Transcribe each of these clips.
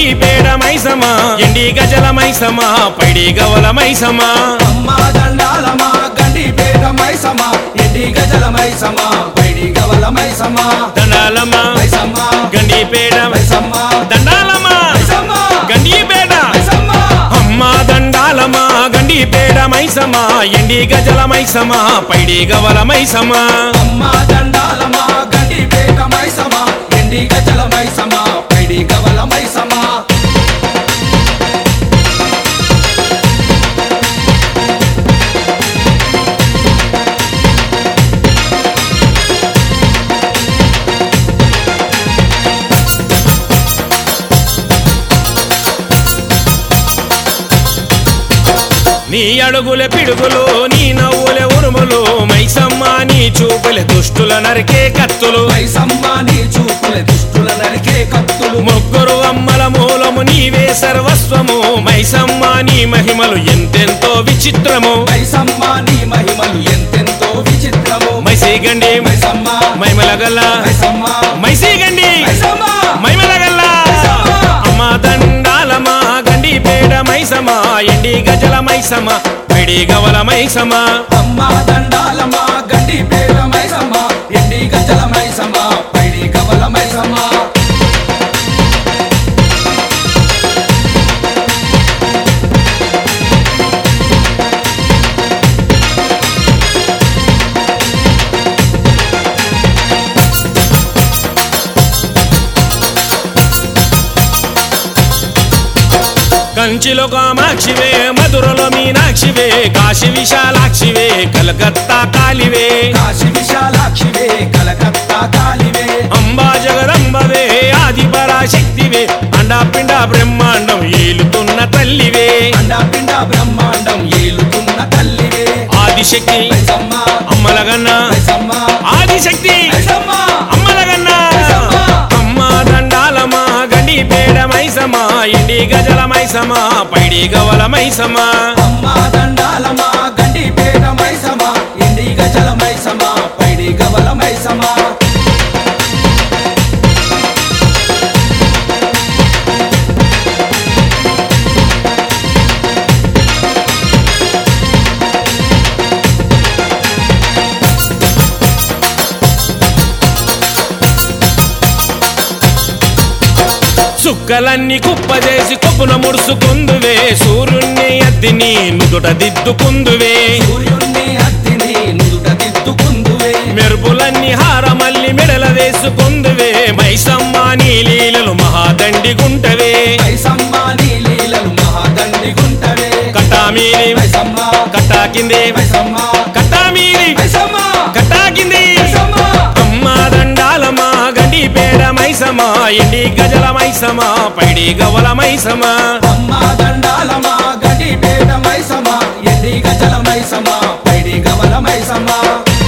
గండి పేడ మైసమా ఎండి గజల మైసమా పైడి గవల మైసమా అమ్మా దండాలమా గండి పేడ మైసమా ఎండి గజల మైసమా పైడి గవల మైసమా దండాలమా మైసమ్మా గండి పేడ మైసమ్మా దండాలమా మైసమ్మా గండి పేడ మైసమ్మా అమ్మా దండాలమా గండి పేడ మైసమా ఎండి గజల మైసమా పైడి గవల మైసమా అమ్మా దండాలమా గండి పేడ మైసమా ఎండి గజల మైసమా పైడి గవల మైసమా నీ అడుగులే పిడుగులు నీ నవ్వులే ఉరుములు మైసమ్మ నీ చూపులే దుష్టుల నరికే కత్తులు మైసమ్మా నీ చూపుల దుష్టుల నరికే కత్తులు ముగ్గురు అమ్మల మూలము నీవే సర్వస్వము మైసమ్మ నీ మహిమలు ఎంతెంతో విచిత్రము మైసమ్మా నీ మహిమలు ఎంతెంతో విచిత్రము మైసీగండి మైసమ్మా మైమలగల్ల మైసమ్మా మైసీగండి మైసమ్మా మైమలగల్ల అమ్మ దండాలమా గండి పేడ మైసమా ఎండి గజల మైసమా పైడి గవల మైసమా అమ్మా దండాలమా గండి పేడ మైసమ్మా ఎండి గజల మైసమ్మా పైడి గవల మైసమ్మా కంచిలో కామాక్షివే మధురలో మీనాక్షివే కాశీ విశాలాక్షివే కలకత్తా కాలివే కాశీ విశాలాక్షివే కలకత్తా కాలివే అంబా జగదంబవే ఆది పరాశక్తివే అండాపిండ బ్రహ్మాండం ఏలుతున్న తల్లివే అండాపిండ బ్రహ్మాండం ఏలుతున్న తల్లివే ఆదిశక్తి మైసమ్మా అమ్మలగన్న మైసమ్మా ఆదిశక్తి మైసమ్మా అమ్మలగన్న అమ్మ దండాలమా గండి పేడ మైసమా ఎండి గజల మైసమా పైడి గవల మైసమా అమ్మా దండాలమా గండి పేడ మైసమా ఎండి గజల మైసమా పైడి గవల మైసమా సుక్కలన్నీ కుప్పజేసి కొప్పున ముడుసుకుందువే సూర్యుణ్ణి అద్దిని నుదుట దిద్దుకుందువే సూర్యుణ్ణి అత్తిని నుదుట దిద్దుకుందువే మెరుపులన్నీ హారమల్లి మెడల వేసుకుందువే మైసమ్మ నీ లీలలు మహాదండి గుంటవే మైసమ్మా నీ లీలలు మహాదండి గుంటవే కట్టామీది మైసమ్మా కట్టా కింది మైసమ్మా కట్టామీది మైసమ్మా కట్టా కింది మైసమ్మా అమ్మ దండాలమా గండి పేడ మైసమా ఎండి గజల మైసమా పైడి గవల మైసమా అమ్మా దండాలమా గండి పేడ మైసమా ఎండి గజల మైసమా పైడి గవల మైసమా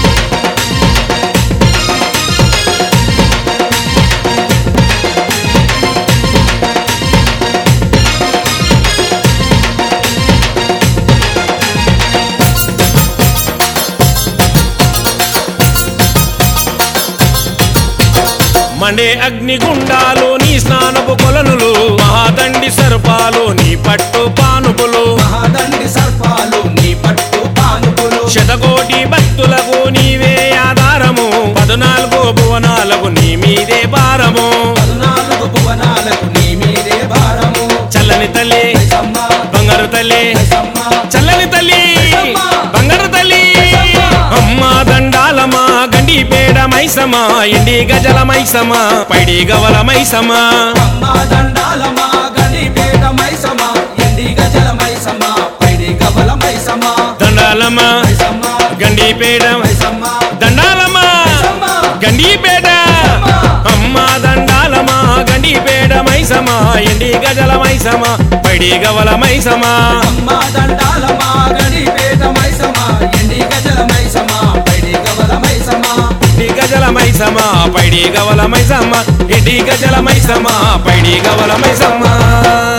మండే అగ్నిగుండాలు నీ స్నానపు కొలనులు మహాదండి సర్పాలు నీ పట్టు పానుపులు మహాదండి సర్పాలు నీ పట్టు పానుపులు శతకోటి భక్తులకు నీవే ఆధారము 14 భువనాలకు నీ మీదే భారము 14 భువనాలకు నీ మీదే భారము చల్లని తల్లి మైసమ్మా బంగారు తల్లి మైసమ్మా చల్లని తల్లి మైసమ్మ. బంగారు తల్లి మైసమ్మ. అమ్మ దండాలమా గండి పేడ మైసమా ఎండి గజల మైసమా పైడి గవల మైసమా అమ్మా దండాలమా గండి పేడ మైసమా ఎండి గజల మైసమా పైడి గవల మైసమా దండాలమా మైసమ్మా గండి పేడ మైసమ్మా దండాలమా మైసమ్మా గండి పేడ అమ్మ దండాలమా గండి పేడ మైసమా ఎండి గజల మైసమా పైడి గవల మైసమా అమ్మా దండాలమా గండి పేడ మైసమా ఎండి గజల మైసమా పైడి గవల మైసమా ఎండి గజల మైసమా పైడి గవల మైసమా ఎండి గజల మైసమా పైడి గవల మైసమా